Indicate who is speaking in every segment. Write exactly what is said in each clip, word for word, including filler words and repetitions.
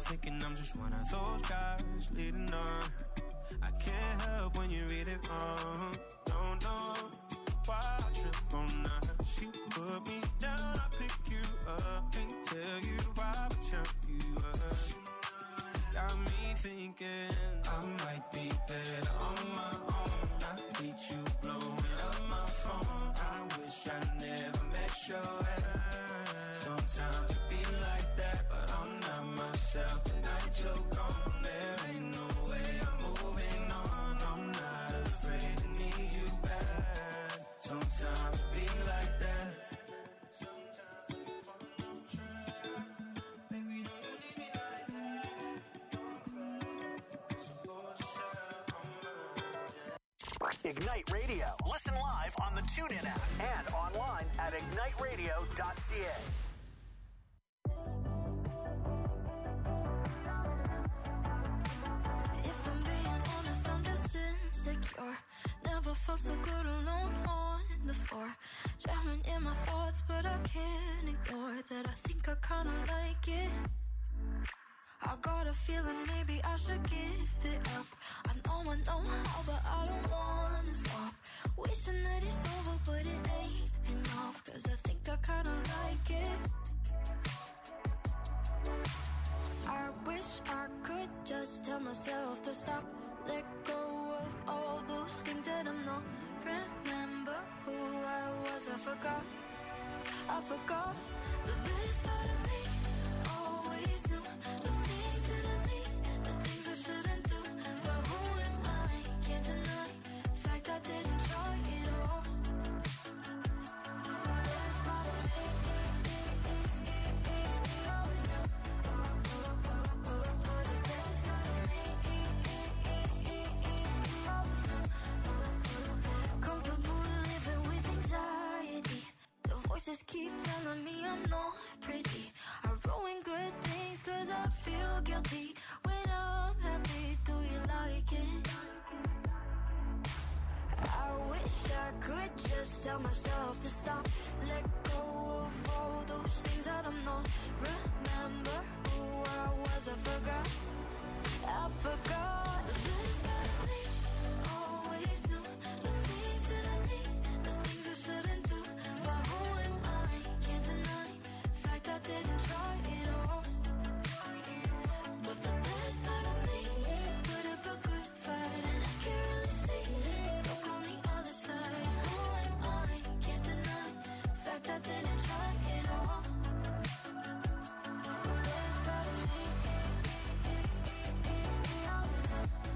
Speaker 1: thinking I'm just one of those guys leading on. I can't help when you read it wrong. Don't know why I trip on that. She put me down, I pick you up. Can't tell you why, but chop you up. Got me thinking I might be better on my own. I hate you blowing up my phone. I wish I never met your ass. Sometimes it be like that, but I'm not myself. The night you're gone, there ain't no way I'm moving on. I'm not afraid to need you back. Sometimes it be like that. Sometimes when you fall on track, baby, don't you leave me like that. Don't cry, 'cause I'm bored yourself on my
Speaker 2: Ignite Radio. Listen live on the TuneIn app and online at ignite radio dot c a.
Speaker 3: If I'm being honest, I'm just insecure. Never felt so good alone on the floor. Drowning in my thoughts, but I can't ignore that. I think I kinda like it. I got a feeling maybe I should give it up. I know I know how, but I don't wanna stop. Wishing that it's over, but it ain't enough. 'Cause I think I kinda like it. I wish I could just tell myself to stop. Let go of all those things that I'm not. Remember who I was, I forgot. I forgot the best part of me. Always knew the things that I need, the things I shouldn't do. But who am I? Can't deny the fact I didn't try it all. The best part of me is always knew. The best part of me is always knew. Comfortable living with anxiety. The voices keep telling me I'm not pretty. I ruin good things 'cause I feel guilty. When I'm happy, do you like it? I wish I could just tell myself to stop. Let go of all those things that I'm not. Remember who I was, I forgot. I forgot the best part of me. Always knew the things that I need, the things I shouldn't do. But who am I? Can't deny the fact I didn't try it all. But the best part of me put up a good fight, and I can't really see stuck on the other side. Who am I? Can't deny the fact I didn't try it all. The best part of me is always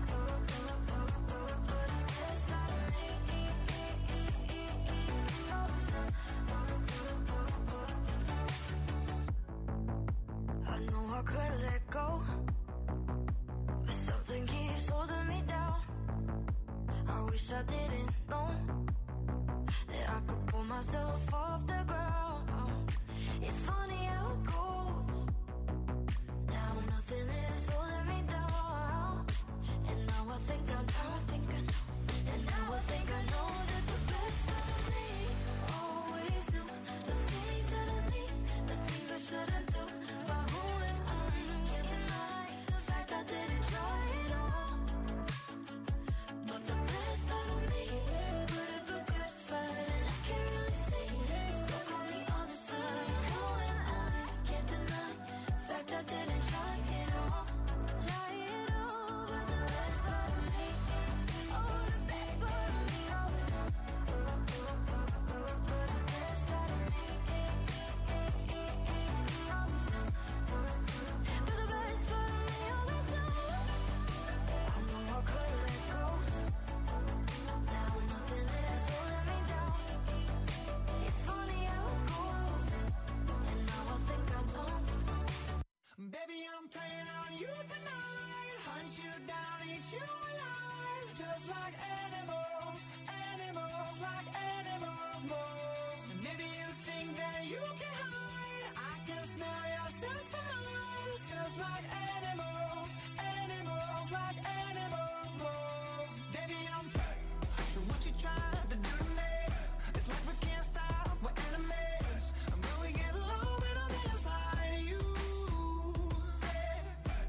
Speaker 3: I know I could let go, but something keeps holding me down. I wish I didn't know that I could pull myself off the ground. It's funny how it goes. Now nothing is holding me down. And now I think I know, I think I know. And now I think I know that the best part of me always knew the things that I need, the things I shouldn't do. But who am I? Can't deny the fact I didn't try it all. But the best part of me put up a good fight, and I can't really see stuck on the other side. Who am I? Can't deny the fact I didn't try it all. Try it all, but the best part of me, oh, the best part of me always knew. The best part of me always knew. But the best part of me always knew. I know I could let go. Now nothing is holding me down. It's funny how it goes. And now I think I don't.
Speaker 4: Baby, I'm playing on you tonight. Hunt you down, eat you alive. Just like animals, animals, like animals, moles. Maybe you think that you can hide. I can smell your scent for miles. Just like animals, animals, like animals, moles. Baby, I'm so what you trying to do to me? It's like we can't stop, we're enemies. I'm going to get low when I'm inside you.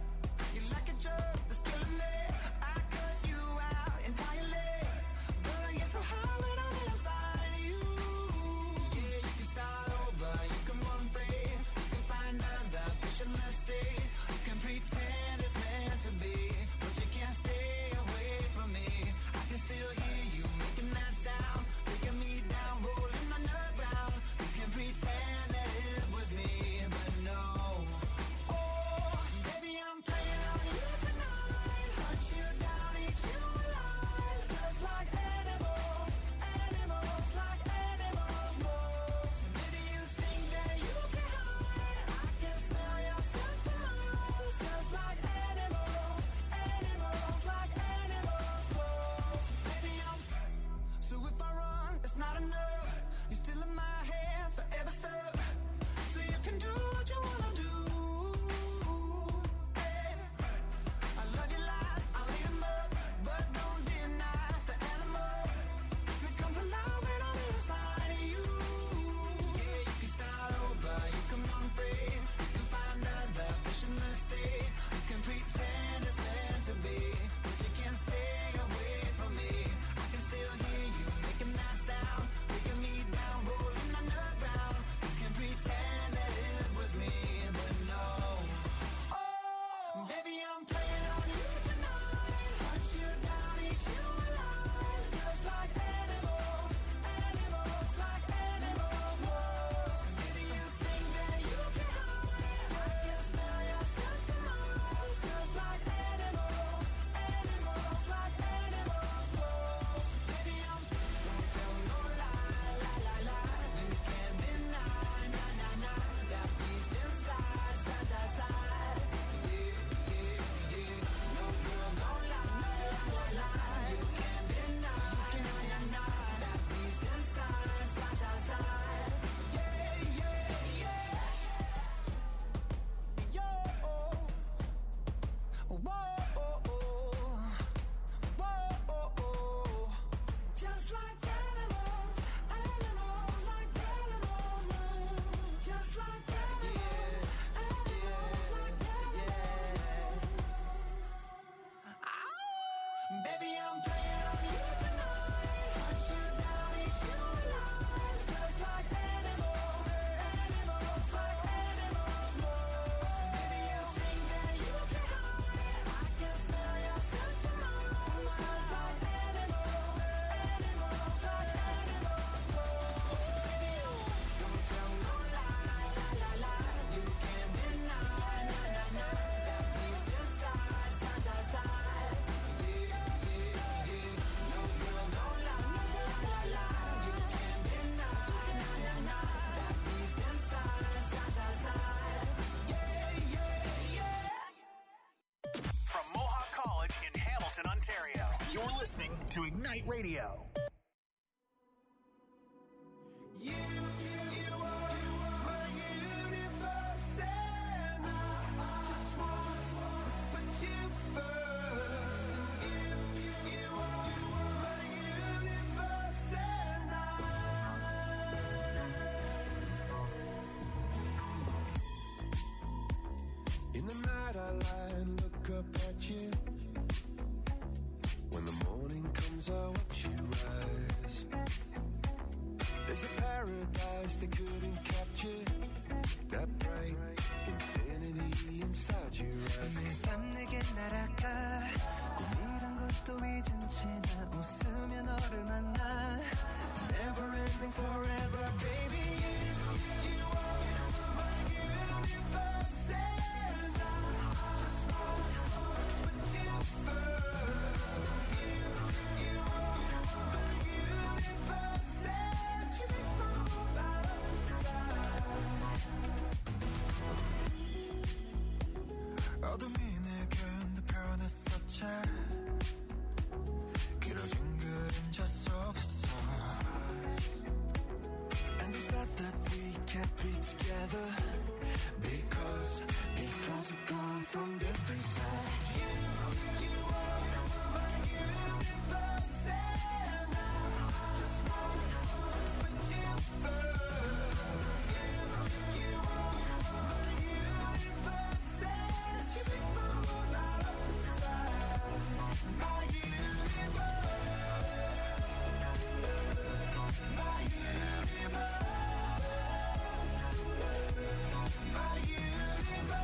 Speaker 2: to Ignite Radio.
Speaker 4: You, you are my universe, and I just want to put you first. You, you are my universe, and I. In the night I lie and look up at you. When the morning comes, I watch you rise. There's a paradise they couldn't capture. That bright infinity inside your eyes. 매일 밤 내게 날아가. 꿈이란 것도 잊은 채 나 웃으며 너를 만나. Never ending forever, baby. You, you are my universe, and I just want to put you first. You, you are my universe, and you make my whole life inside. 어둠이 내게 내 변했었지. 길어진 그림자 속에서. And we thought that we can't be together because because we've gone from different sides. You, you are my universe, and I just want to put you first. You, you are my universe, and you make my whole light up inside. My universe, my universe, my universe.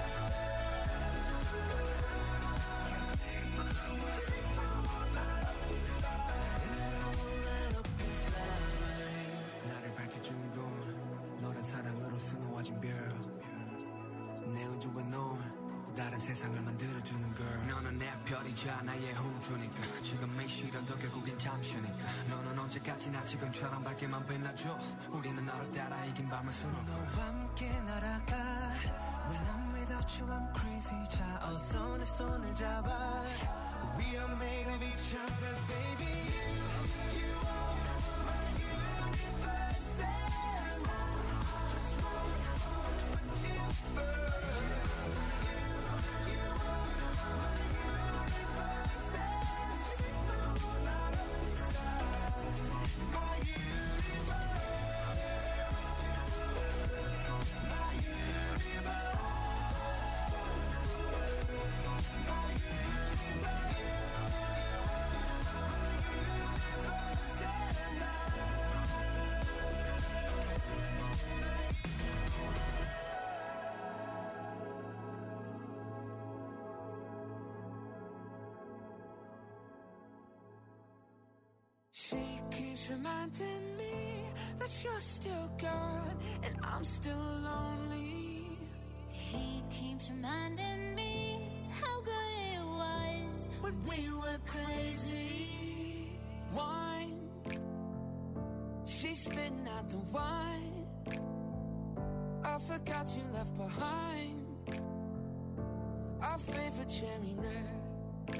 Speaker 4: 나를 밝혀주는 건 너란 사랑으로 수놓아진 별. 내 우주에 넌 다른 세상을 만들어주는 걸. 너는 내 별이자 나의 우주니까. 지금의 시련도 결국엔 잠시니까. 너는 언제까지나 지금처럼 밝게만 빛나줘. 우리는 너를 따라 이긴 밤을 수놓아. 너와 함께 날아가. When I'm without you I'm crazy. 자 어서 내 손을 잡아. We are made of each other, baby. You, you are my universe, and I just want to put you first. You, you are my universe, and you make my whole light up inside. My universe, my universe, my universe. She keeps reminding me that you're still gone and I'm still lonely.
Speaker 3: He keeps reminding me how good it was
Speaker 4: When we were crazy, wine. She's spitting out the wine. I forgot you left behind our favorite cherry red.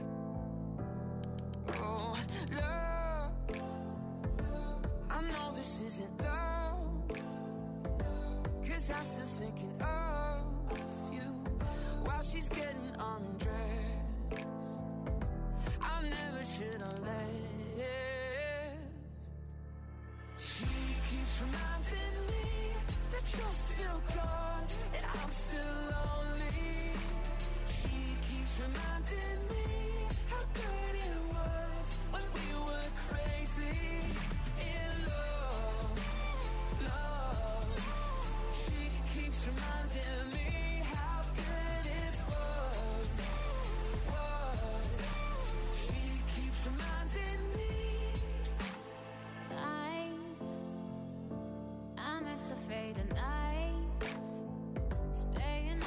Speaker 4: Oh, love, I know this isn't love, 'cause I'm still thinking of you while she's getting undressed. I never should have left. She keeps reminding me that you're still gone and I'm still lonely. She keeps reminding me how good it was when we were crazy in love, love. She keeps reminding me how good it was, was. She keeps reminding me.
Speaker 3: Lights, I miss a fading night. Staying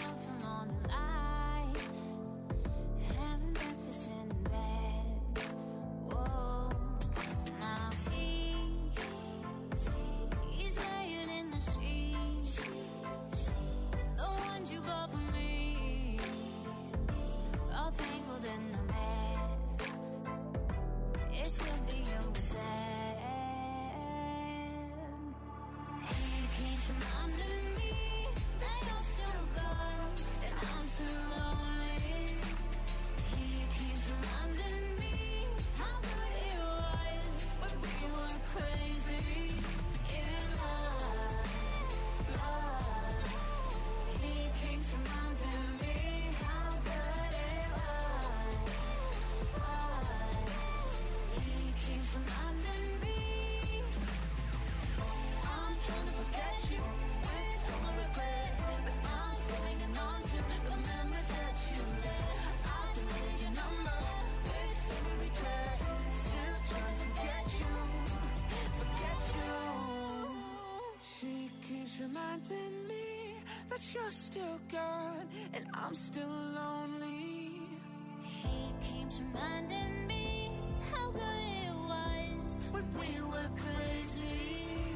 Speaker 4: you're still gone, and I'm still lonely.
Speaker 3: He keeps reminding me how good it was
Speaker 4: when we were crazy.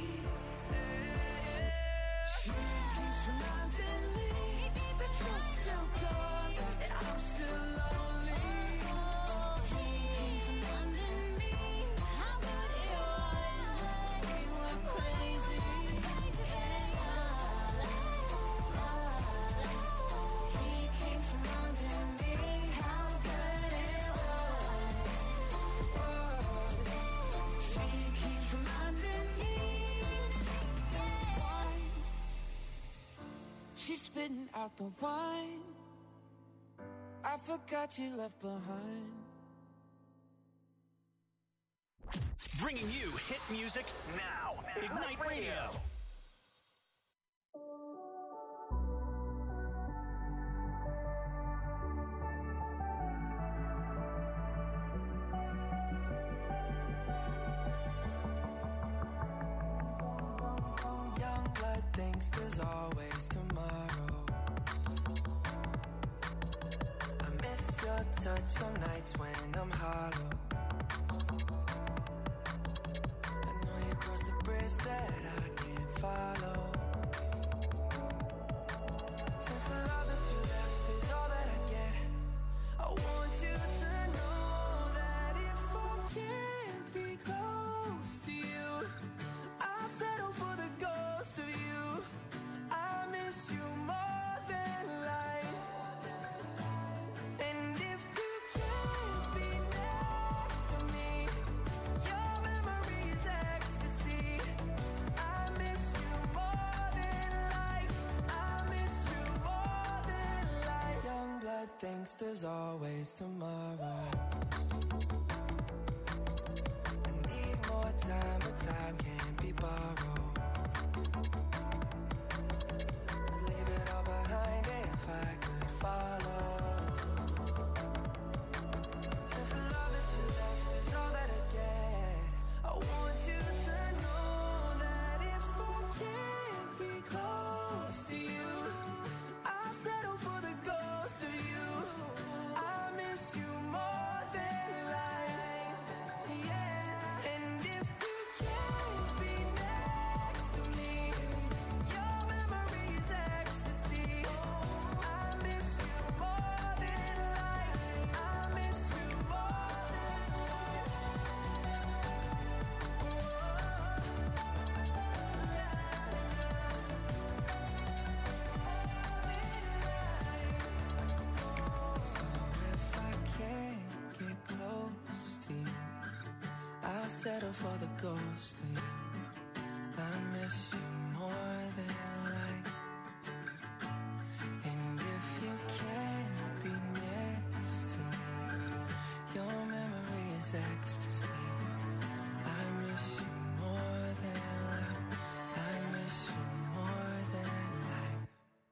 Speaker 4: She keeps reminding me that you're still gone, and I'm still lonely.
Speaker 3: Oh, he keeps reminding me how good it was when we were crazy. He keeps reminding me how good it was.
Speaker 4: She keeps reminding me. She's spitting out the wine I forgot you left behind.
Speaker 2: Bringing you hit music now. Ignite Radio.
Speaker 4: Young blood thinks there's always tomorrow. I miss your touch on nights when I'm hollow. I know you crossed the bridge that I can't follow. Since the love that you left is all that I get, I want you to know that if I can't be close to you, I'll settle for the ghost of you. I miss you more than life. And if you can't be next to me, your memory's ecstasy. I miss you more than life. I miss you more than life. Young blood thinks there's always tomorrow. I need more time, but time can't be borrowed. I'd leave it all behind if I could follow. Since the love that you left is all that I get, I want you to know that if I can't be close to you, I'll settle for the ghost of you. I miss you more than life. Yeah. And if you can't be next to me, your memory's ecstasy. I miss you more than life. I miss you more than So if I can't get close to you, I'll settle for the ghost of you. I miss you more than life. And if you can't be next to me, your memory is ecstasy. I miss you more than life. I miss you more than life.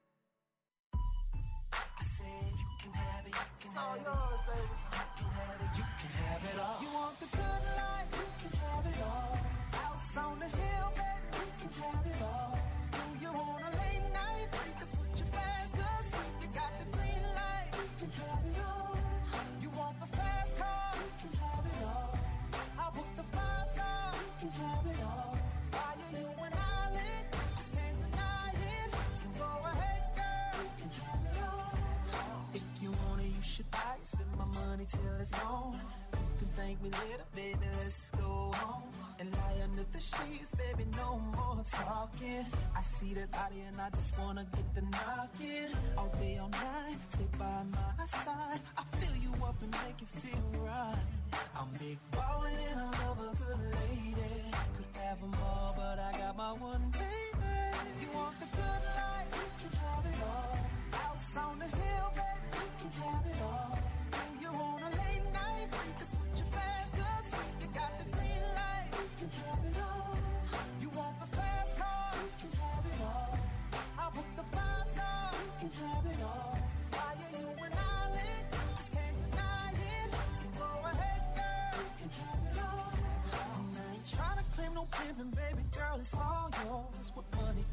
Speaker 4: I said you can have it, you can have it. Yours, baby. You can have it, you can have it all.
Speaker 5: You want the good life, you can have it all. House on the hill, baby, you can have it all. Do you want a late night? You can put your fast asleep. You got the green light, you can have it all. You want the fast car, you can have it all. I'll book the five star, you can have it all. Why are you an island? Just can't deny it. So go ahead, girl, you can have it all. If you want it, you should buy it. Spend my money till it's gone. You can thank me later, baby, let's go home and lie under the sheets, baby, no more talking. I see that body and I just wanna get the knocking. All day, all night, stay by my side. I fill you up and make you feel right. I'm big ballin' and I love a good lady. Could have them all, but I got my one baby. You want the good life, you can have it all. House on the hill, baby, you can have it all. Do you want a late night? You can put your fast asleep. You got the green light, you can have it all. You want the fast car, you can have it all. I'll book the five star, you can have it all. Why are you an island? Just can't deny it. So go ahead, girl, you can have it all. And I ain't tryna claim no pimpin', baby girl, it's all yours. What money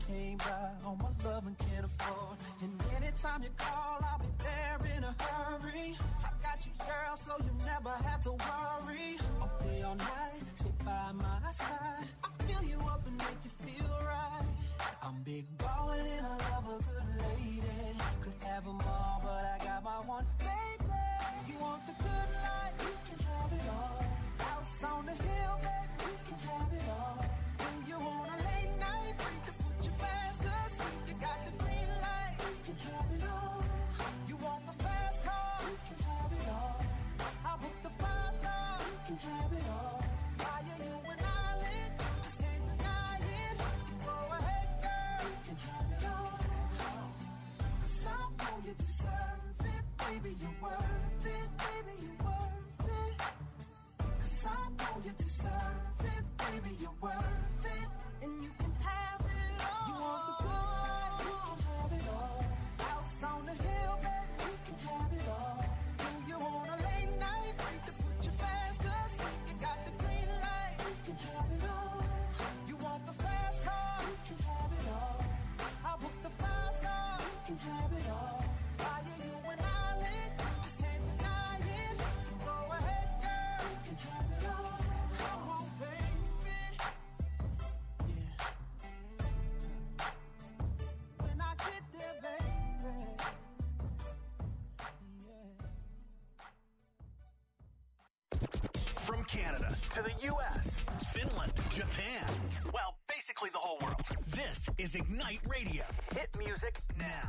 Speaker 5: can't buy, all my loving can't afford. And anytime you call, I'll be there in a hurry. I got you, girl, so you never have to worry. All day, all night, sit by my side. I fill you up and make you feel right. I'm big ballin' and I love a good lady. Could have them all, but I got my one baby. You want the good life, you can have it all. House on the hill, baby, you can have it all. When you want a late night, freak to put you fast asleep. You got the green light, you can have it all. You want the fast car, you can have it all. I'll book the five star, you can have it all. Buy you an island, just can't deny it. So go ahead, girl, you can have it all. 'Cause I know you deserve it, baby, you're worth it, baby, you're worth it. 'Cause I know you deserve it, baby, you're worth it. And you can have it all. You want the good life, you can have it all. House on the hill, baby, you can have it all. Do you want a late night, freak to put you fast asleep. You got the green light, you can have it all. You want the fast car, you can have it all. I'll book the five star, you can have it all. Buy you an island, just can't deny it. So go ahead, girl, you can have it all. Come on, baby. Yeah. When I get there, baby. Yeah.
Speaker 2: From Canada to the U S, Finland, Japan. Well, basically the whole world. This is Ignite Radio. Hit music now.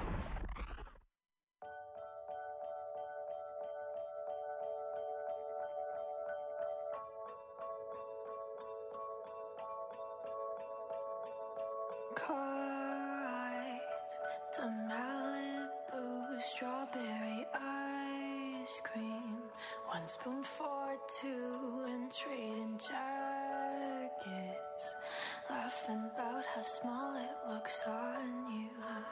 Speaker 3: Car eyes to Malibu, strawberry ice cream. One spoon for two and trading jackets. Laughing about how small it looks on you.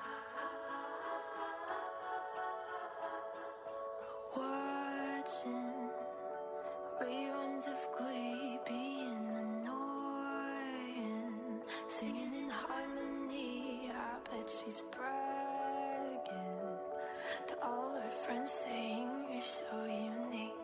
Speaker 3: Watching reruns of Glee being annoying. Singing in harmony, I bet she's bragging to all her friends, saying you're so unique.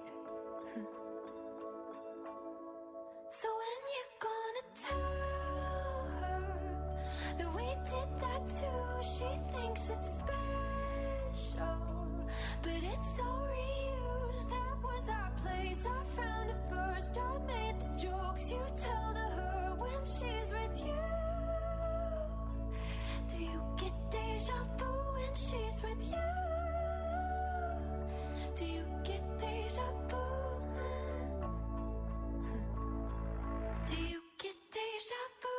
Speaker 3: So when you gonna tell her that we did that too? She thinks it's special, but it's so reused. That was our place, I found it first. I made the jokes you tell to her when she's with you. Do you get deja vu when she's with you? Do you get deja vu? Do you get deja vu?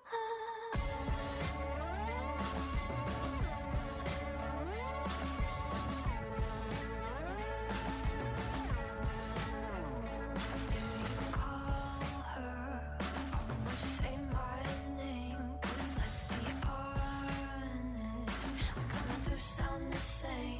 Speaker 3: Do you call her? Almost say my name, 'cause let's be honest, we kinda do sound the same.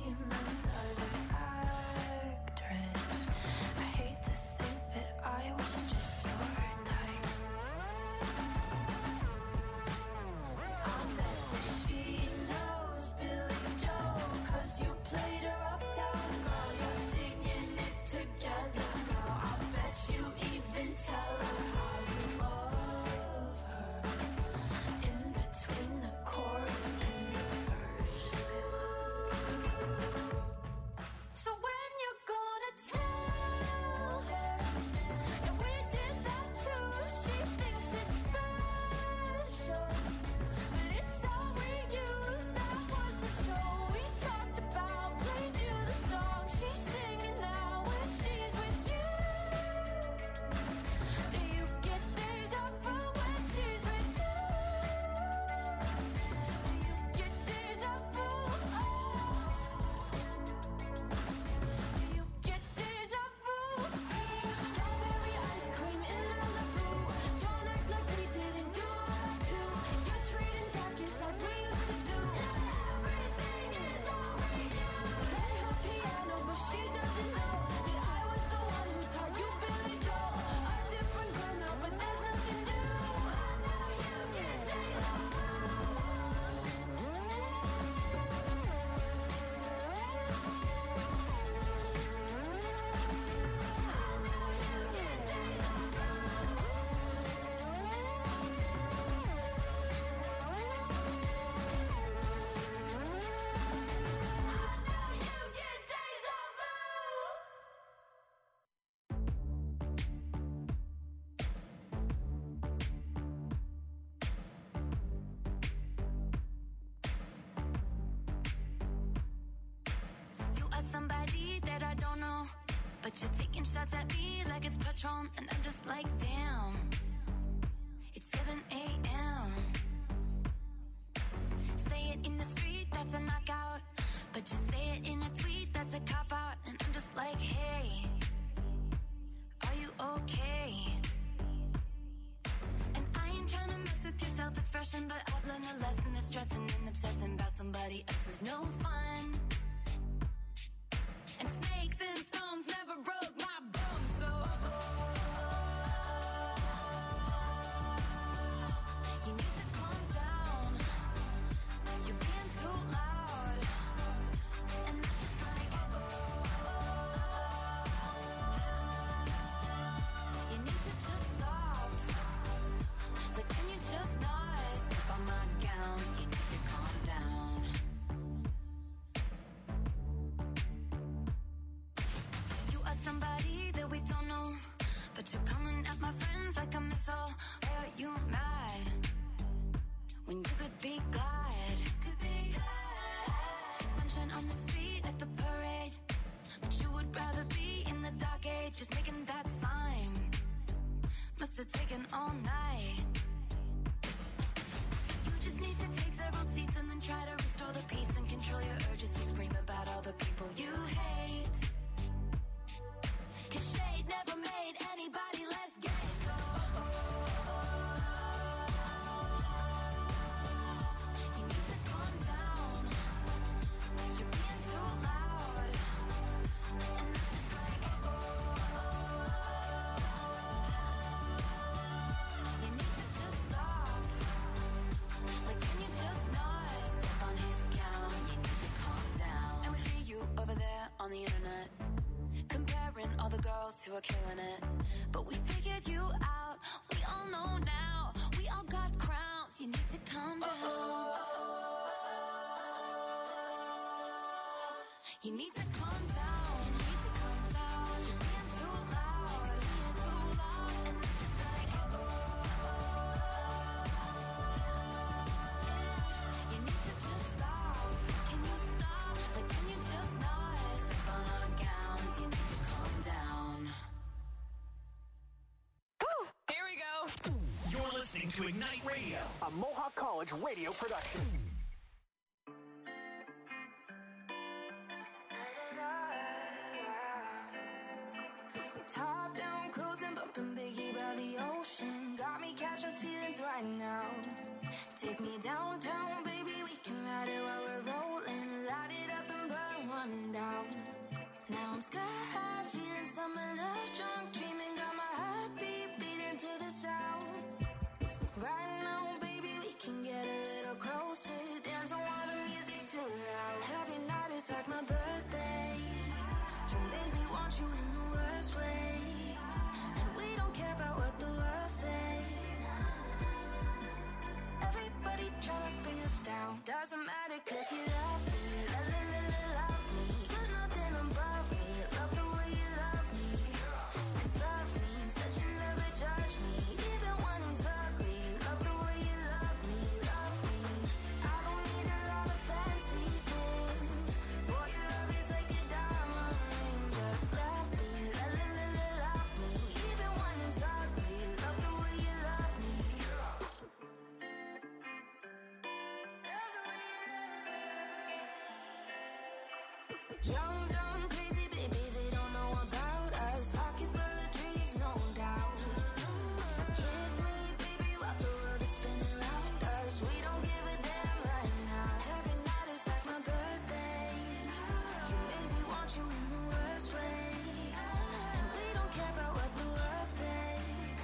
Speaker 3: But you're taking shots at me like it's Patron, and I'm just like, damn. It's seven a.m. Say it in the street, that's a knockout. But you say it in a tweet, that's a cop-out. And I'm just like, hey, are you okay? And I ain't trying to mess with your self-expression, but I've learned a lesson that stressing and obsessing about somebody else is no fun. And snakes and stones never broke my bones, so you need to calm down. You're being too loud. And I'm just like, you need to just stop. But can you just not step on my gown? You need to calm down. You are somebody that we don't know, but you're coming at my friends like a missile. Why are you mad when you could be glad? Could be glad. Sunshine on the street at the parade, but you would rather be in the dark age, just making that sign. Must have taken all night. You just need to take several seats and then try to restore the peace and control your urges to scream about all the people you hate. Cause shade never made anybody less gay, so you need to calm down. You're being too loud. And I'm just like, you need to just stop. Like, can you just not step on his gown? You need to calm down. And we see you over there on the internet, comparing all the girls who are killing it. But we figured you out. We all know now. We all got crowns. You need to calm down. You need to calm down. You need to calm down. You're being too loud. Being too loud. And I'm just like, you need to just stop. Can you stop? Like, can you just not step on our gowns? You need to calm down.
Speaker 6: Woo! Here we go.
Speaker 2: You're listening to Ignite Radio, a Mohawk College radio production.
Speaker 3: Top down, cruising, bumping Biggie by the ocean. Got me catching feelings right now. Take me downtown, baby, we can ride it while we're rolling. Light it up and burn one down. Now I'm sky high, feeling summer love, drunk, dreaming. Got my heartbeat beating to the sound. Right now, baby, we can get a little closer. Dance on while the music's too loud. Every night is like my birthday. So baby, want you in the worst way. And we don't care about what the world say. Everybody tryna bring us down. Doesn't matter cause you love me. La la la la love me. You're nothing above me. Love the way you love me. Cause love means that you never judge me. Even when it's ugly. Love the way you love me. Love me. I don't need a lot of fancy things. Boy, your love is like a diamond ring. Just love me. La la la la love me. Even when it's ugly. Love the way you love me. Young, dumb, crazy, baby, they don't know about us. Pocket full of dreams, no doubt. Kiss me, baby, while the world is spinning around us. We don't give a damn right now. Every night is like my birthday. Can baby want you in the worst way. And we don't care about what the world say.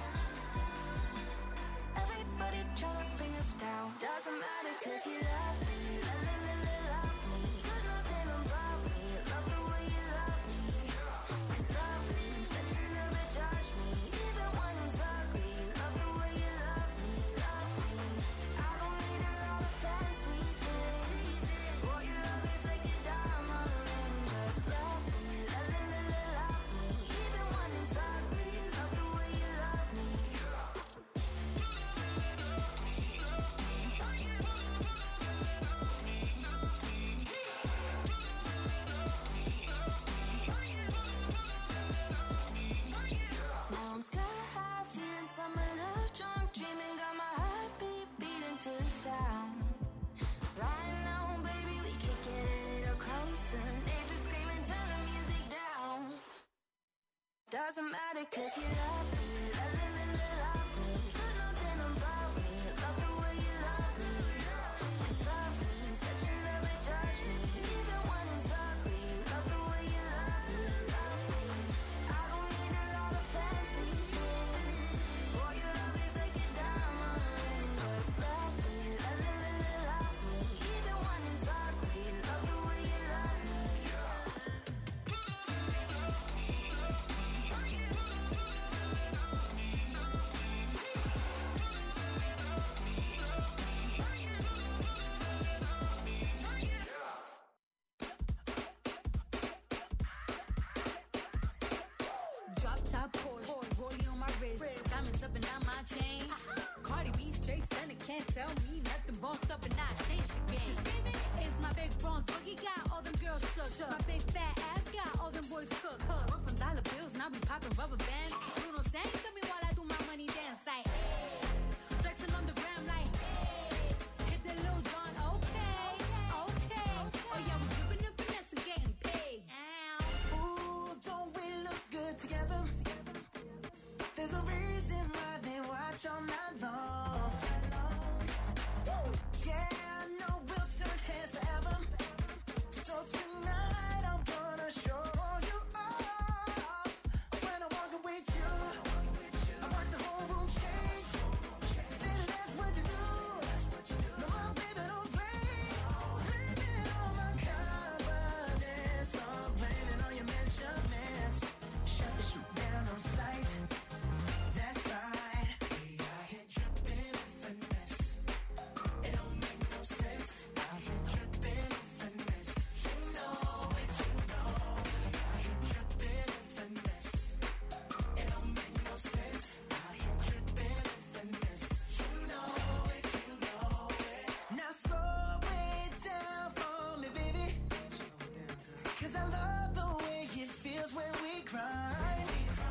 Speaker 3: Everybody tryna bring us down. Doesn't matter cause you love me. La la la la love me. You're nothing above me. Love the Doesn't matter cause you love me, la la la la love me. Got nothing above me, love the way you love me. Cause love me, such a never judge me. Even when it's ugly, love the way you love me, love me. I don't need a lot of fancy things. All your love is like a diamond ring. Just love me, la la la la love me. Even when it's ugly, love the way you love me.
Speaker 7: Drop top Porsche, rollie on my wrist, diamonds up and down my chain. Cardi B straight stunning, can't tell me nothing. Bossed up and I changed the game. It's my big bronze boogie, got all them girls shook. My big fat ass got all them boys cooked. We're from dollar bills, now we popping rubber bands. Bruno sang to me while I do my money dance like, hey. Flexing on the gram like, hey. Hit the Lil Jon, okay, okay. Oh yeah, we dripping and finesse and getting paid. Ow.
Speaker 5: Ooh, don't we look good together? There's a reason why they watch all night long. Woo! Yeah, I know we'll turn heads forever. So tonight I'm gonna show you off. When I walk with you, I watch the whole room change. Baby, that's what you do. No, my baby, don't play. Blame it on my confidence. I'm blaming on your measurements. Shut the shoot down on sight. That's right. Hey, I hit dripping in finesse. It don't make no sense. I hit dripping in finesse. You know it, you know. I hit dripping in finesse. It don't make no sense. I hit dripping in finesse. You know it, you know it. Now slow it down for me, baby. Cause I love the way it feels when we cry.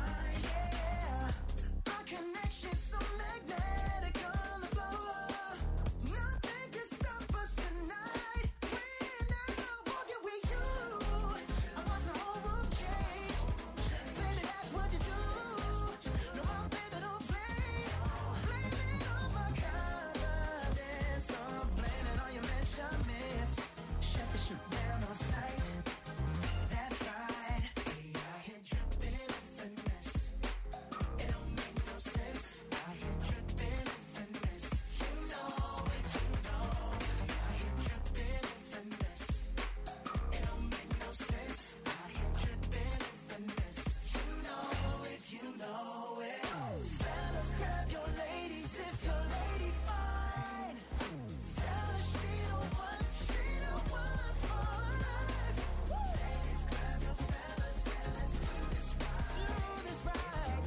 Speaker 5: Yeah. Our connection's so magnetic on the floor. Nothing can stop us tonight. When I'm walking with you, I watch the whole room change. Baby, that's what you do. No, my baby, don't play. Blame it on my confidence. I'm blaming on your measurements. Shut the shoot down on sight. That's right. Hey, I hit dripping in finesse. It don't make no sense. I hit dripping in finesse. You know it, you know. I hit dripping in finesse. It don't make no sense. I hit dripping in finesse. You know it, you know it. Fellas, grab your ladies if your lady fine. Tell her she the one, she the one for life. Ladies, grab your fellas and let's do this right. Do this right.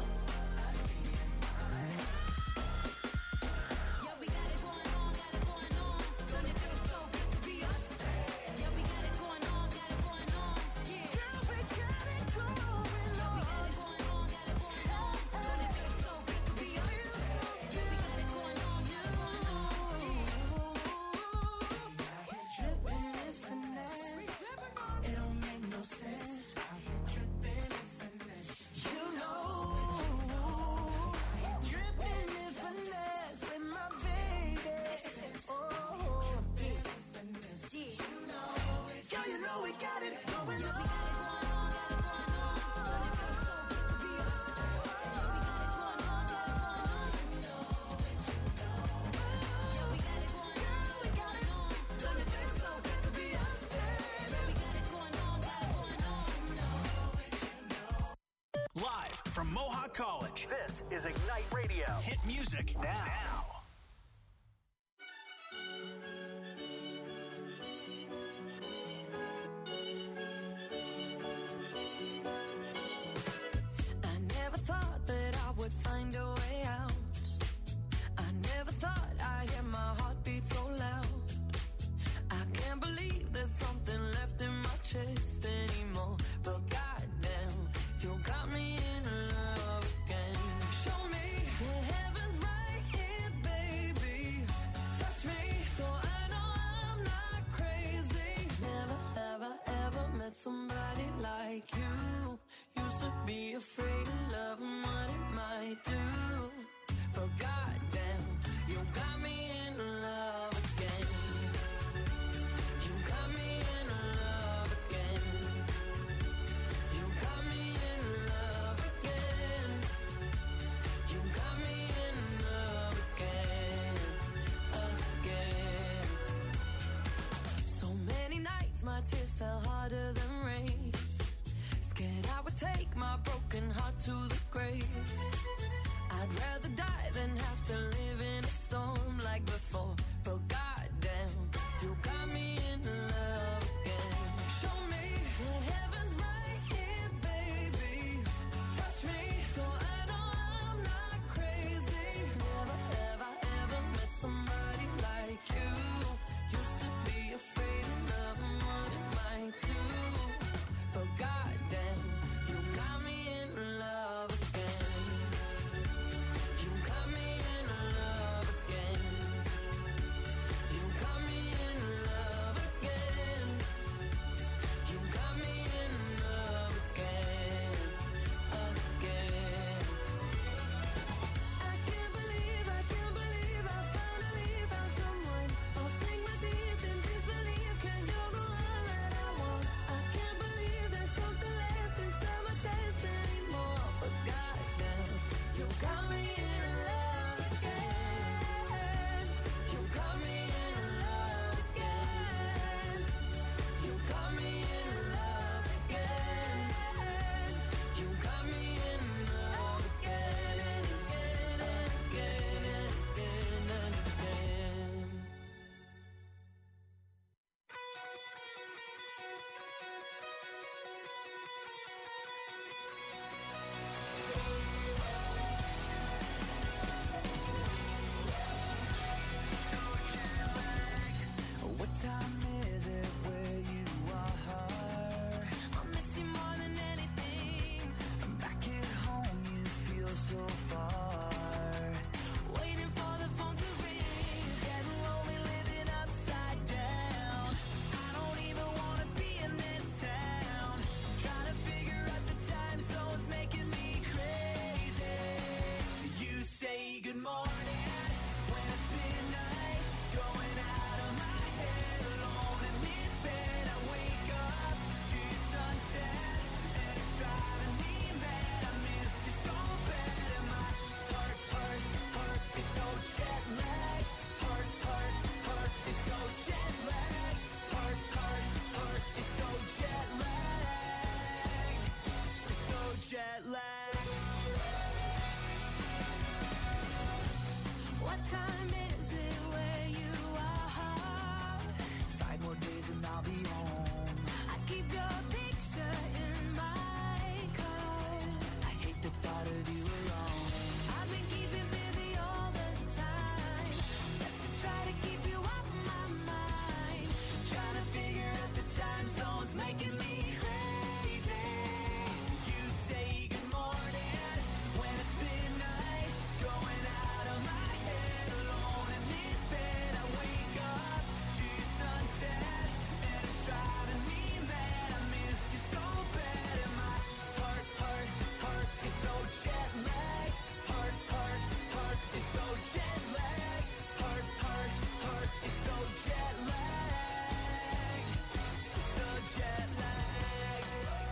Speaker 7: Yeah, we got it going on, got it going on. Don't it feel so good to be us? Yeah, we got it going on, got it going on. Yeah,
Speaker 5: Girl, we got it going
Speaker 7: yeah, we got
Speaker 5: on.
Speaker 7: it going on, got it going on. Don't it feel so good to be us? Yeah, we got it going on, got it going on.
Speaker 5: I hit dripping in finesse. It don't make no sense. I hit dripping in finesse. You know. I hit dripping in finesse with my baby. Oh, finesse. You know it. Girl, you know we got it going on.
Speaker 2: Live from Mohawk College, this is Ignite Radio. Hit music now.
Speaker 8: I never thought that I would find a way out. I never thought I'd hear my heartbeat so loud. I can't believe there's something left in my chest anymore. But goddamn, you got me in love again. Show me the heavens right here, baby. broken heart to the grave. I'd rather die than have to live in a storm like before. But goddamn, you got me in love again. Show me the heavens right here, baby. Touch me so I know I'm not crazy. Never have I ever met somebody like you. Used to be afraid of loving what it might do. But goddamn, you got me in love again. You got me in love again. You got me in love again. You got me in love again, again. I can't believe, I can't believe I finally found someone. I'll sink my teeth in disbelief 'cause you're the one that I want. I can't believe there's something left inside my chest anymore. But goddamn, you got me in love again. You got me in love again. You got me in love again. You got me in love again and again and again and again and again.
Speaker 4: What time is it where you are?
Speaker 3: I miss you more than anything.
Speaker 4: Back at home you feel so far.
Speaker 3: Waiting for the phone to ring.
Speaker 4: It's getting lonely living upside down. I don't even wanna be in this town. Trying to figure out the time zones making me crazy. You say good morning when it's midnight. Going out of my head alone in this bed. I wake up to your sunset and it's driving me mad. I miss you so bad and my heart, heart, heart is so jet lagged. Heart, heart, heart is so jet lagged. Heart, heart, heart is so jet lagged. It's so jet lagged.
Speaker 3: What time is it where you are?
Speaker 4: Five more days and I'll be home.
Speaker 3: I keep your picture in my car.
Speaker 4: I hate the thought of you alone.
Speaker 3: I've been keeping busy all the time, just to try to keep you off my mind.
Speaker 4: Trying to figure out the time zones making me crazy. You say good morning when it's midnight. Going out of my head alone in this bed. I wake up to your sunset and it's driving me mad. I miss you so bad and my heart, heart, heart is so jet lagged. Heart, heart, heart is so jet lagged. Heart, heart, heart is so jet lagged. So jet lagged.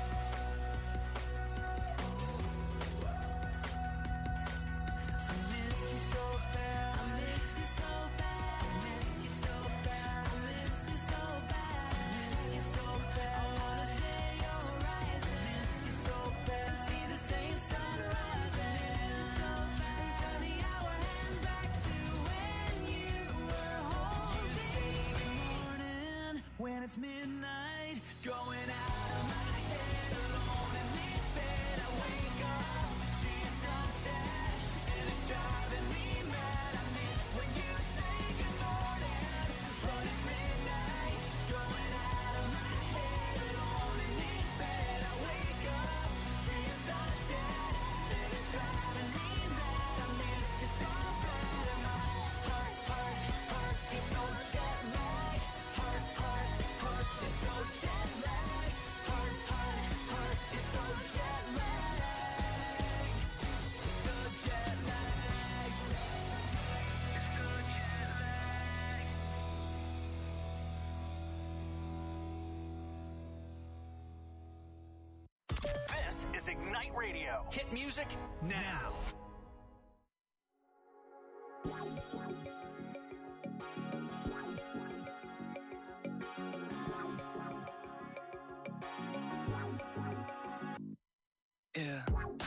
Speaker 4: I miss you so bad.
Speaker 3: I miss you so bad.
Speaker 4: I miss you so bad.
Speaker 3: I miss you so bad.
Speaker 4: I miss you so bad.
Speaker 3: I wanna share your horizon.
Speaker 4: I miss you so bad. See the same sunrise.
Speaker 3: I miss you so bad. And turn the hour hand back to when you were
Speaker 4: You say
Speaker 3: holding
Speaker 4: good
Speaker 3: me.
Speaker 4: morning when it's midnight. Going out of my head alone in this bed. I wake up to your sunset and it's driving me mad. I miss when you say good morning, but it's midnight. Going out of my head alone in this bed. I wake up to your sunset and it's driving me mad. I miss you so bad and my heart, heart, heart is so jet lagged. Heart, heart, heart is so jet lagged. Heart, heart, heart is so jet lagged. So jet lagged. So jet lagged.
Speaker 2: This is Ignite Radio. Hit music now.
Speaker 4: Yeah.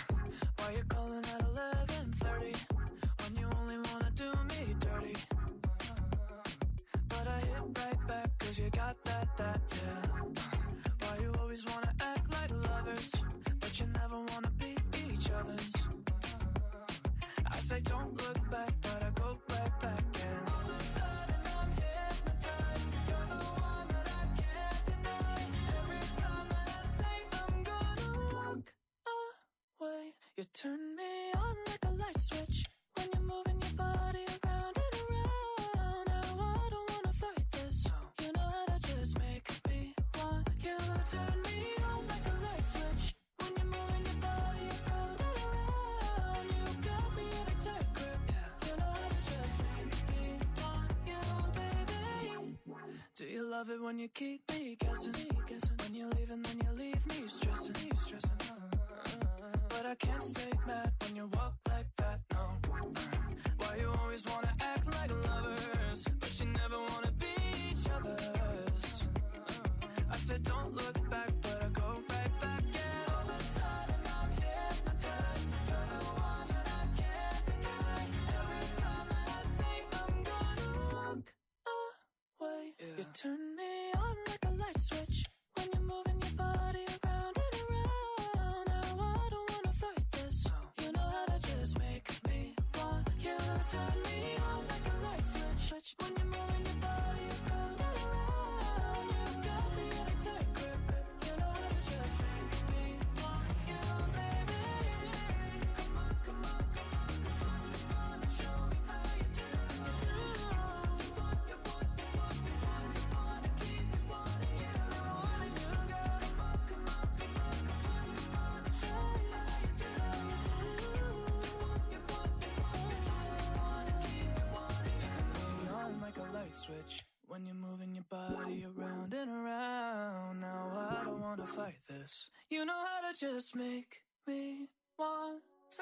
Speaker 5: say don't look back, but I go right back and all of a sudden I'm hypnotized. You're the one that I can't deny. Every time that I say I'm gonna walk away, you turn me on like a light switch. When you're moving your body around and around. Now I don't wanna fight this. You know how to just make me want you. Turn me on like a light switch. When you're moving your body around and around. You got me in a tight grip. You know how to just make me want you, baby. Do you love it when you keep me guessing? When you leave and then you leave me stressing. But I can't stay mad when you walk like that, no. Why you always wanna act like lovers, but you never wanna be each other's. I said don't look back, but I go right back. And all of a sudden I'm hypnotized. You're the one that I can't deny. Every time that I say I'm gonna walk away, you turn me on like a light switch. When you're moving your body around and around. Now I don't wanna fight this. You know how to just make me want you. Turn me on like a light switch. When you're moving your body around and around. You got me in a tight grip. You know how to just make me want you, baby. Come on, come on, come on, come on, come on, and show me how you do. You want, you want, you want, you want, you wanna keep me wanting you. Never wanted you, girl. Come on, come on, come on, come on, come on, and show me how you do. You want, you want, you want, you want, you wanna keep me wanting you. Turn me on like a light switch. When you're moving your body around and around. Now I don't wanna fight this. You know how to just make me want to.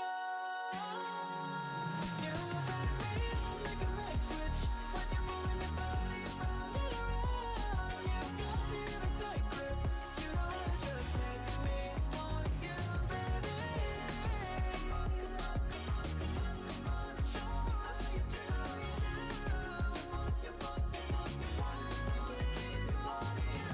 Speaker 5: You turn me on like a light switch. When you're moving your body around and around. You got me in a tight grip. You know how to just make me want you, baby. Come on, come on, come on, come on, come on, and show me how you do. You want, you want, you want, you want, you wanna keep me wanting you.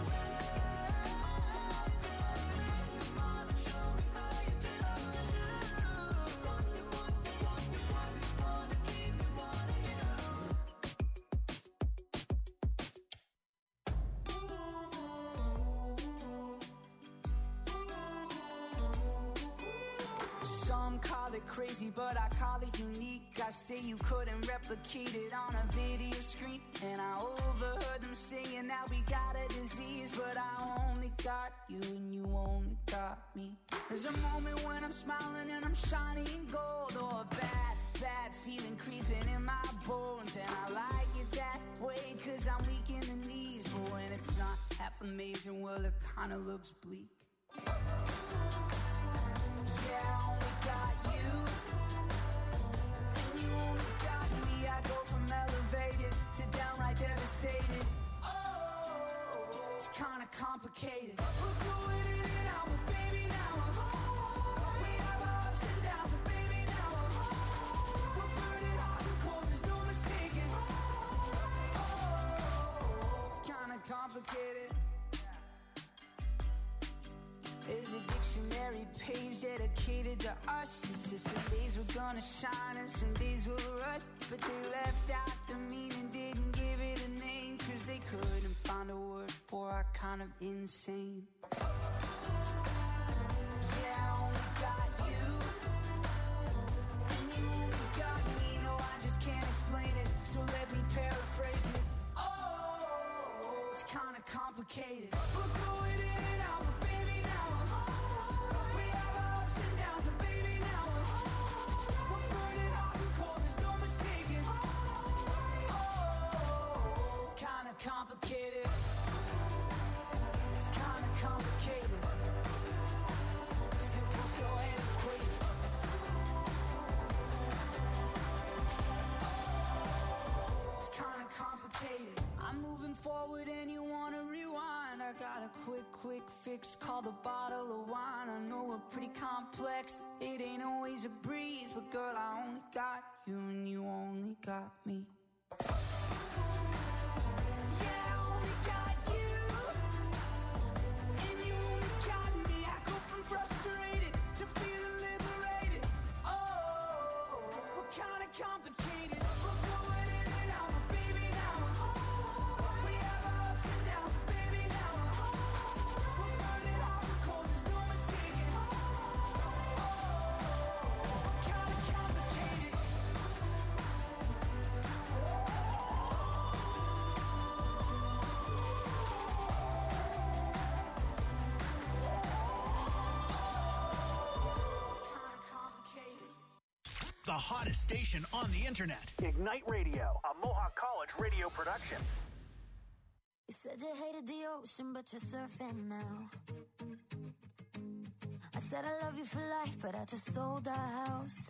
Speaker 5: Come on and show me how you do. You want, you want, you want, you want, you wanna keep me wanting you.
Speaker 9: Some call it crazy, but I call it unique. I say you couldn't replicate it on a video screen. And I overheard them saying that we got a disease, but I only got you and you only got me. There's a moment when I'm smiling and I'm shining gold, or a bad, bad feeling creeping in my bones. And I like it that way, cause I'm weak in the knees. But when it's not half amazing, well, it kinda looks bleak. Yeah, I only got you, and you only got me. I go from elevated to downright devastated. Oh, it's kinda complicated. We're going in and out, but baby, now I'm home. We have our ups and downs, but baby, now I'm home. We're burning hot and cold, there's no mistaking. Oh, it's kinda complicated. There's a dictionary page dedicated to us. It's just some days we're gonna shine and some days we'll rush. But they left out the meaning, didn't give it a name, cause they couldn't find a word for our kind of insane. Yeah, I only got you, and you only got me. No, I just can't explain it, so let me paraphrase it. Oh, it's kinda complicated. We're going in and out, but baby, now I'm home. We have our ups and downs, but baby, now I'm home. We're burning hot and cold, there's no mistaking. Oh, it's kinda complicated. It's kinda complicated. Simple, so antiquated. It's kinda complicated. I'm moving forward and you wanna rewind. I got a quick, quick fix called a bottle of wine. I know we're pretty complex, it ain't always a breeze, but girl, I only got you and you only got me. Yeah, I only got you, and you only got me. I go from frustrated to feeling liberated. Oh,
Speaker 2: The hottest station on the internet. Ignite Radio, a Mohawk College radio production.
Speaker 3: You said you hated the ocean, but you're surfing now. I said I love you for life, but I just sold our house.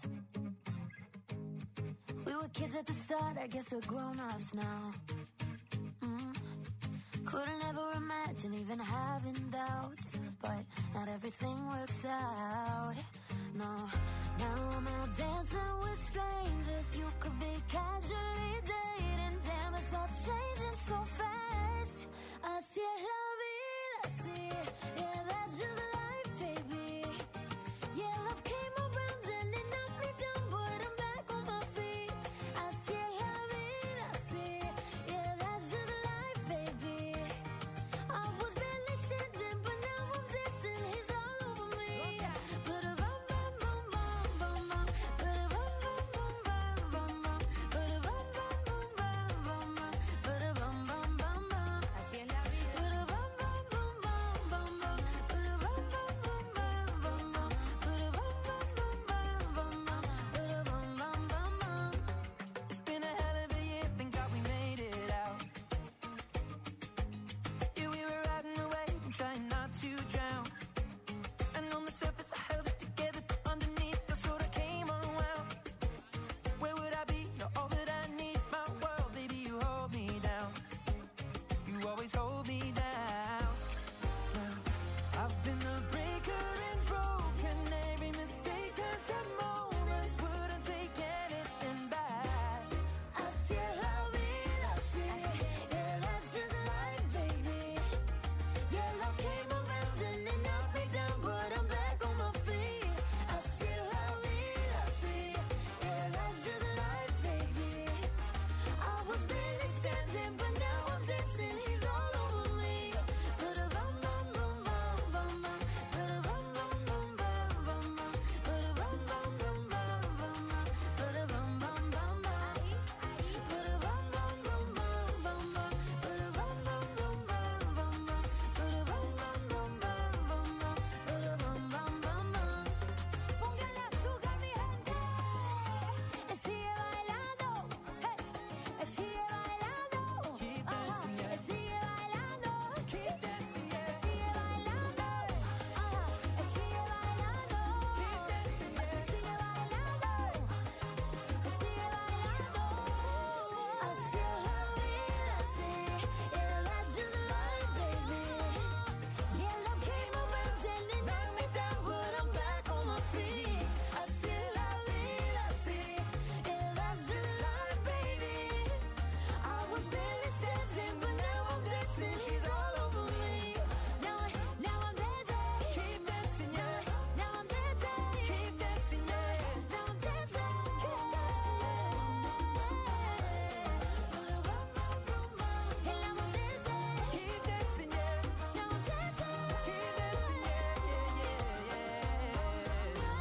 Speaker 3: We were kids at the start, I guess we're grown-ups now. Mm. Couldn't ever imagine even having doubts, but not everything works out. No, now I'm out dancing with strangers. You could be casually dating. Damn, it's all changing so fast. Así es la vida, así. Yeah, that's just life, baby. Yeah, love came around and it knocked me down, but I'm back on my feet. Así es la vida, así. Yeah, that's just life, baby. I was barely standing, but now I'm dancing. He's all over me. But a bum bum bum bum bum bum. But a bum bum bum bum bum bum. But a bum bum bum bum bum bum. But a bum bum bum bum. Así es la vida. But a bum bum bum bum bum bum. But a bum bum bum bum bum bum. But a bum bum bum bum bum bum. But a bum bum bum bum.
Speaker 9: It's been a hell of a year, thank God we made it out. Yeah, we were riding away and trying not to drown. And on the surface I held it together, but underneath I sort of came unwound. Where would I be? You're all that I need. My world, baby, you hold me down. You always hold me down. Now, I've been a breaker and broken. Every mistake turns to moments. Wouldn't take anything back.
Speaker 3: Así es la vida, así. Yeah, that's just life, baby. Yeah, love came around and it knocked me down, but I'm back on my feet. Así es la vida, así. Yeah, that's just life, baby. I was barely standing, but now I'm dancing. She's all over me. But a bum bum bum bum bum bum. But a bum bum bum bum bum bum. But a bum bum bum bum bum bum. But a bum bum bum bum. But a bum bum bum bum bum bum. But a bum bum bum bum bum bum. But a bum bum bum bum bum bum. But a bum bum bum bum. Póngale azúcar, mi gente. Y sigue bailando. Hey. Y sigue bailando.
Speaker 9: Keep
Speaker 3: Ajá.
Speaker 9: dancing, yeah.
Speaker 3: Y sigue bailando.
Speaker 9: Keep dancing,
Speaker 3: Y
Speaker 9: yeah.
Speaker 3: sigue bailando. Ajá. Y sigue bailando.
Speaker 9: Keep dancing, yeah.
Speaker 3: Sigue bailando. Y sigue bailando. Así es la vida, así. Yeah, that's just life, baby. Yeah, love came around and it knocked me down, but I'm back on my feet. Así es la vida, así. Yeah, that's just life, baby. I was barely standing, but now I'm dancing. She's all over me. Now, I- now I'm dancing.
Speaker 9: Keep dancing, yeah.
Speaker 3: Now I'm dancing.
Speaker 9: Keep dancing, yeah.
Speaker 3: Now I'm dancing. Keep dancing. Put a bum bum bum bum. And now I'm dancing.
Speaker 9: Keep dancing, yeah.
Speaker 3: Now I'm dancing.
Speaker 9: Keep dancing, yeah, yeah, yeah, yeah.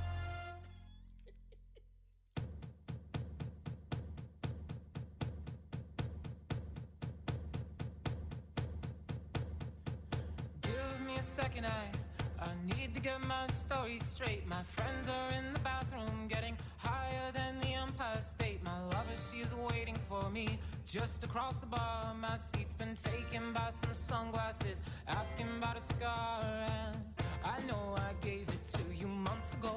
Speaker 10: Give me a second, I I need to get my story straight. My friends are in the bathroom getting higher than the Empire State. My lover, she is waiting for me just across the bar. My seat's been taken by some sunglasses, asking about a scar. And I know I gave it to you months ago.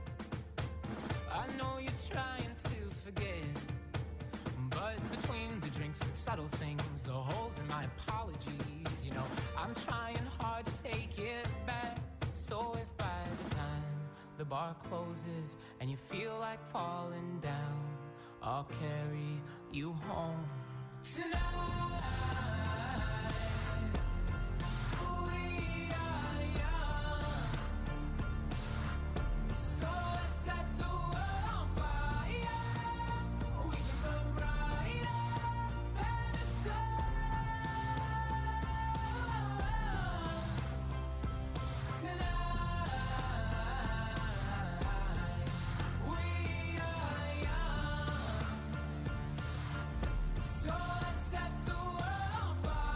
Speaker 10: I know you're trying to forget, but between the drinks and subtle things, the holes in my apologies, you know, I'm trying hard to take it back. So if by the time the bar closes and you feel like falling down, I'll carry you home tonight. We are young, so let's set the world on fire. We can burn brighter than the sun. Tonight, we are young, so let's set the world on fire.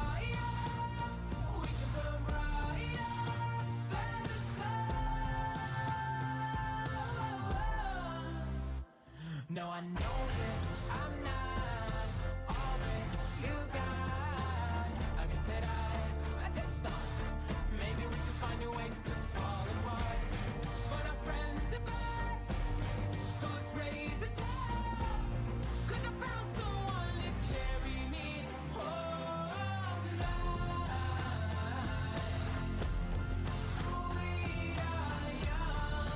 Speaker 10: I know that I'm not all that you got. I guess that I, I just thought maybe we could find new ways to fall apart. But our friends are back, so let's raise a toast. 'Cause I found someone to carry me home tonight. We are young,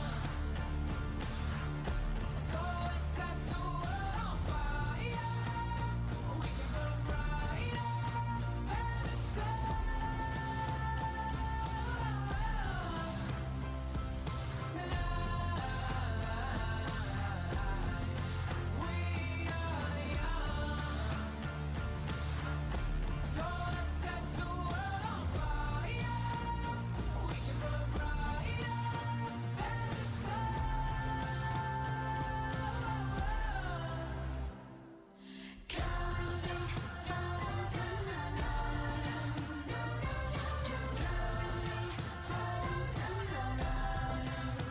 Speaker 10: so let's set the world on fire. We can burn brighter than the sun tonight. We are young, so let's set the world on fire. We can burn brighter than the sun.
Speaker 3: Carry me home tonight. Just carry me home tonight.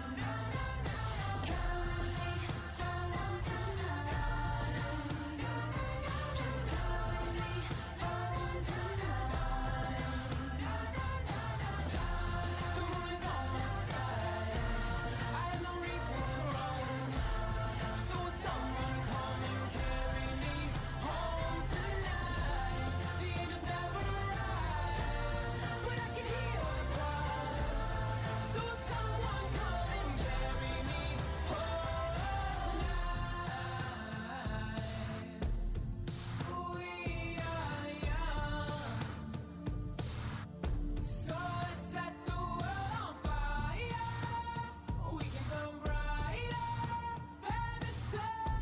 Speaker 3: Carry me home tonight. Just carry me home tonight.
Speaker 10: The moon is on my side. I have no reason to run. So will someone come and carry me home tonight? The angels never arrive, but I can hear the cry. So will someone come and carry me home tonight? We are young, so let's set the world on fire. We can burn brighter than the sun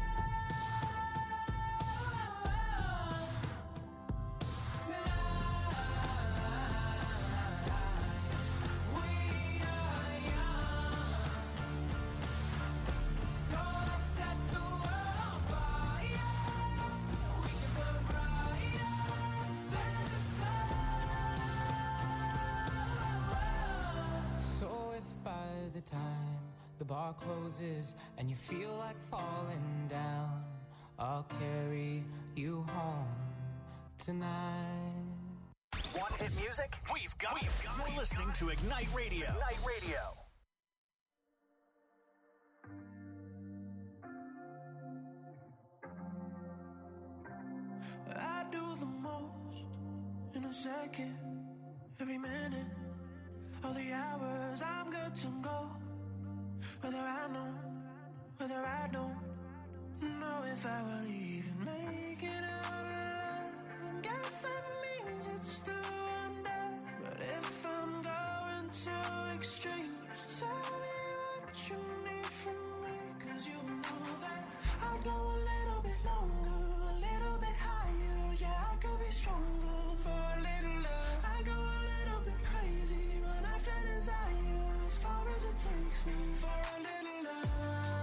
Speaker 10: tonight. We are young, so let's set the world on fire. We can burn brighter than the sun. So if by the time the bar closes and you feel like falling down, I'll carry you home tonight.
Speaker 2: Want hit music? We've got it. You're listening to Ignite Radio. Ignite Radio.
Speaker 4: I do the most in a second, every minute, all the hours I'm good to go. Whether I know, whether I don't know if I will even make it out alive. And guess that means it's still under. But if I'm going to extremes, tell me what you need from me. 'Cause you know that I'd go a little bit longer, a little bit higher. Yeah, I could be stronger for a little love. I go a little bit crazy when I feel desire, as far as it takes me for a little love.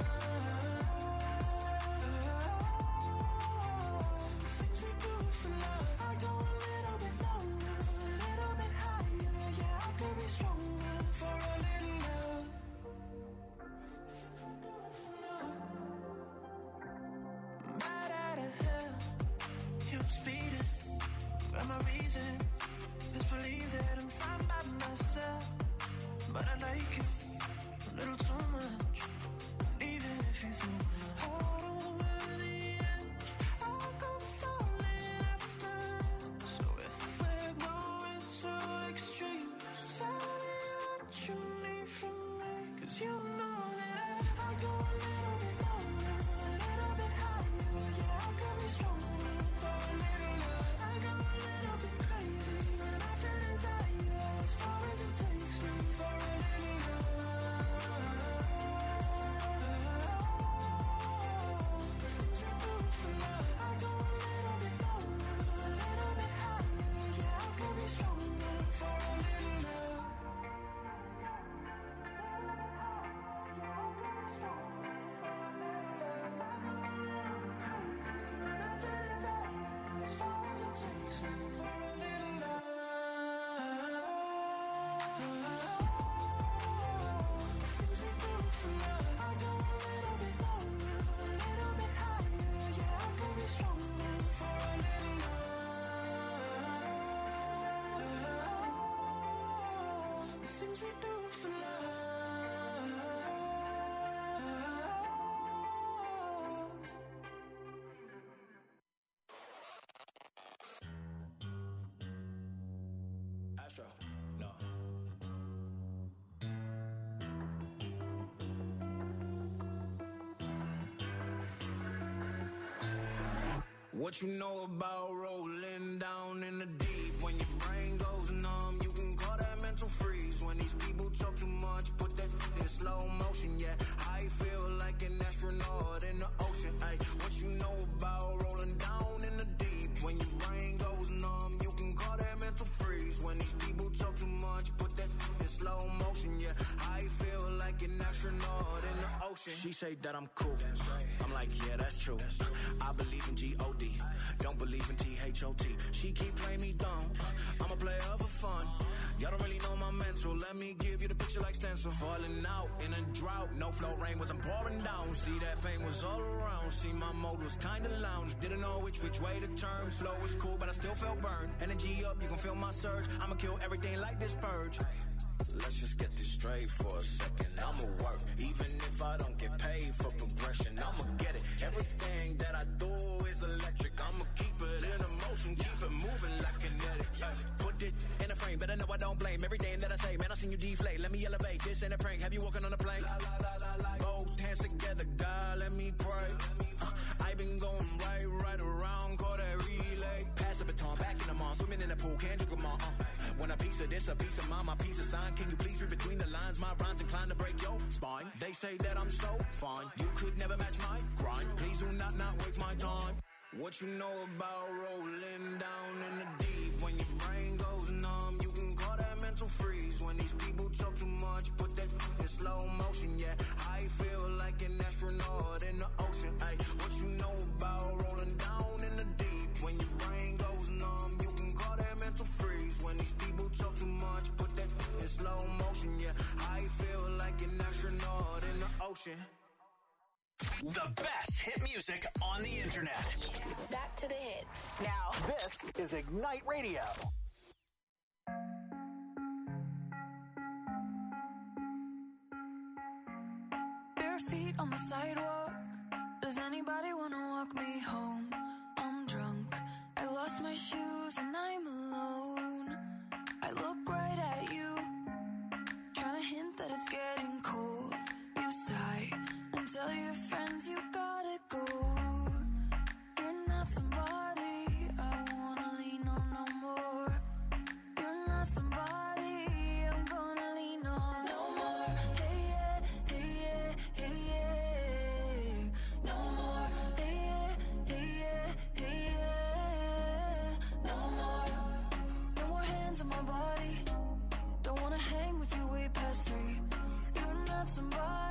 Speaker 4: Things we do for love. I go a little bit longer, a little bit higher. Yeah, I could be stronger for a little love. Things we do for love. I'm right out of hell, you're speeding. But my reason is believe that I'm fine by myself. But I like you a little too much. And even if you threw my heart over the edge, I'll go falling after. So if we're going to extremes, tell me what you need from me. 'Cause you know that I go a little bit longer, a little bit higher. Yeah, I could be stronger for a little love. I go a little bit crazy when I feel desire, as far as it takes me for a little love. Things we do for love. I go a little bit longer, a little bit higher. Yeah, I could be stronger for a little love. do for love?
Speaker 11: Astro, no. What you know about rolling down in the deep? When your brain goes numb, you can call that mental freeze. When these people talk too much, put that in slow motion, yeah. I feel like an astronaut in the ocean, ay. What you know about rolling down in the deep? When your brain goes numb, you can call that mental freeze. When these people talk too much, put that in slow motion, yeah. I feel like an astronaut in the ocean. She say that I'm cool. I'm like, yeah, that's true. I believe in G O D. Don't believe in T H O T. She keep playing me dumb. I'm a player for fun. Y'all don't really know my mental. Let me give you the picture like stencil. Falling out in a drought. No flow rain was I'm pouring down. See that pain was all around. See my mode was kinda lounge. Didn't know which which way to turn. Flow was cool, but I still felt burned. Energy up, you can feel my surge. I'ma kill everything like this purge. Let's just get this straight for a second. I'ma work, even if I don't get paid for progression. I'ma get it. Everything that I do is electric. I'ma keep it in motion, keep it moving like kinetic. Yeah. Put it in a frame, better know I don't blame everything that I say. Man, I seen you deflate. Let me elevate. This ain't a prank. Have you walking on a plane? La, la, la, la, la. Both hands together, God, let me pray. Uh, I been going right, right around, call that relay. Pass the baton, back in the mall, swimming in the pool, can't you come on? Uh. When a piece of this, a piece of mine, my piece of sign. Can you please read between the lines? My rhymes inclined to break your spine. They say that I'm so fine. You could never match my grind. Please do not not waste my time. What you know about rolling down in the deep? When your brain goes numb, you can call that mental freeze. When these people talk too much, put that in slow motion, yeah. I feel like an astronaut in the ocean, ay. What you know about rolling down in the deep? When your brain goes numb, you can call that mental freeze. When these people talk too much, put that in slow motion, yeah. I feel like an astronaut in the ocean.
Speaker 2: The best hit music on the internet.
Speaker 6: Back to the hits.
Speaker 2: Now, this is Ignite Radio.
Speaker 8: Bare feet on the sidewalk. Does anybody want to walk me home? I'm drunk. I lost my shoes and I'm alone. I look right at you, trying to hint that it's getting cold. You sigh and tell your friends you gotta go. You're not somebody I wanna lean on no more. You're not somebody I'm gonna lean on no more. Hey yeah, hey yeah, hey yeah. No more. Hey yeah, hey yeah, hey yeah. No more. No more hands on my body. Don't wanna hang with you way past three. You're not somebody